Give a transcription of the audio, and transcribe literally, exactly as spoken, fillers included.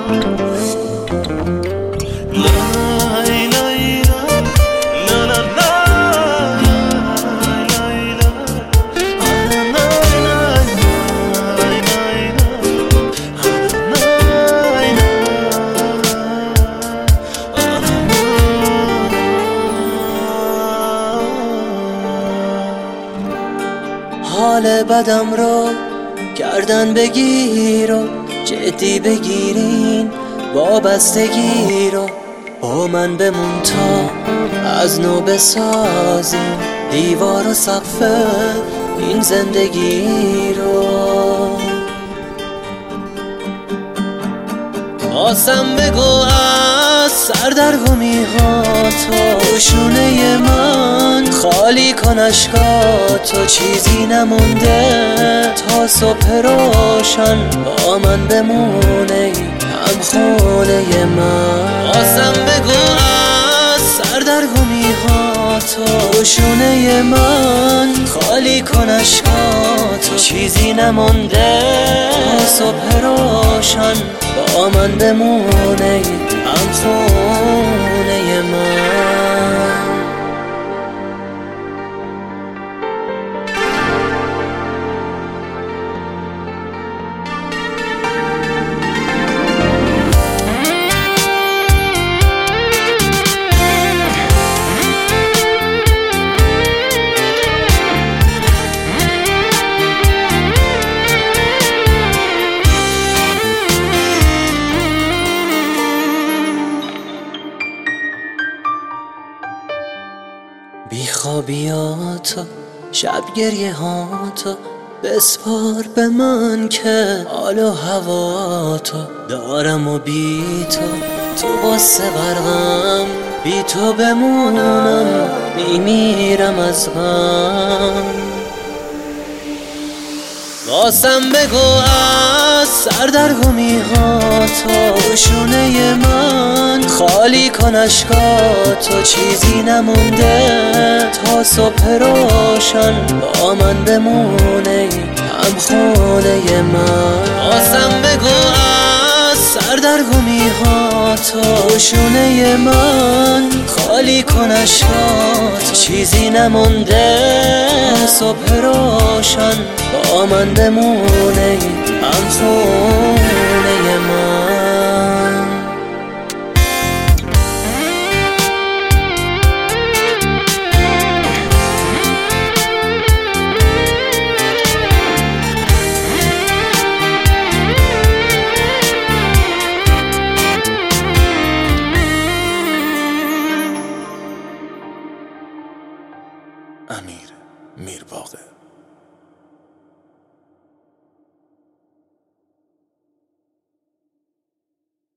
حال بدم رو کردن بگیر و جدی بگیرین وابستگی رو با من بمون تا از نو بسازیم دیوار و سقف این زندگی رو. بازم بگو از سردرگمی ها تو شونه من خالی کن اشکاتو، چیزی نمونده تا صبح روشن با من بمونه هم خونه من. بازم بگو از سردرگمی ها تو شونه من خالی کن اشکاتو، چیزی نمونده تا صبح روشن با من بمونه هم خونه من. بیخوابیاتو شب گریه هاتو بسپار به من که حال و هواتو دارم و بی تو تو باسه برغم بی تو بمونم میمیرم از غم. بازم بگو از سردرگمی ها تو شونه من خالی کن اشکاتو، چیزی نمونده تا صبح روشن با من بمونه هم خونه من. بازم بگو از سردرگمی ها تو شونه من خالی کن اشکاتو، چیزی نمونده تا صبح روشن با من بمونه هم خونه من. امیر میرباغه.